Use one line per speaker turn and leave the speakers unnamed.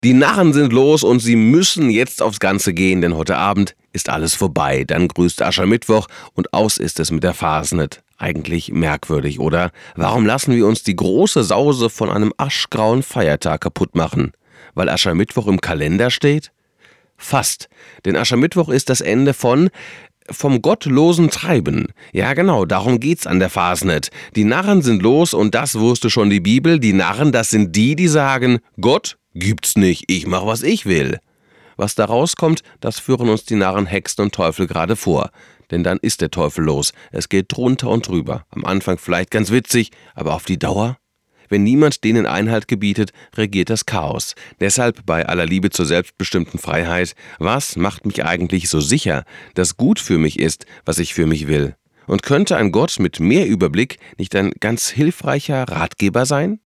Die Narren sind los und sie müssen jetzt aufs Ganze gehen, denn heute Abend ist alles vorbei. Dann grüßt Aschermittwoch und aus ist es mit der Fasnet. Eigentlich merkwürdig, oder? Warum lassen wir uns die große Sause von einem aschgrauen Feiertag kaputt machen? Weil Aschermittwoch im Kalender steht? Fast, denn Aschermittwoch ist das Ende vom gottlosen Treiben. Ja genau, darum geht's an der Fasnet. Die Narren sind los und das wusste schon die Bibel. Die Narren, das sind die sagen, Gott gibt's nicht, ich mach, was ich will. Was da rauskommt, das führen uns die Narren, Hexen und Teufel gerade vor. Denn dann ist der Teufel los. Es geht drunter und drüber. Am Anfang vielleicht ganz witzig, aber auf die Dauer? Wenn niemand denen Einhalt gebietet, regiert das Chaos. Deshalb bei aller Liebe zur selbstbestimmten Freiheit, was macht mich eigentlich so sicher, dass gut für mich ist, was ich für mich will? Und könnte ein Gott mit mehr Überblick nicht ein ganz hilfreicher Ratgeber sein?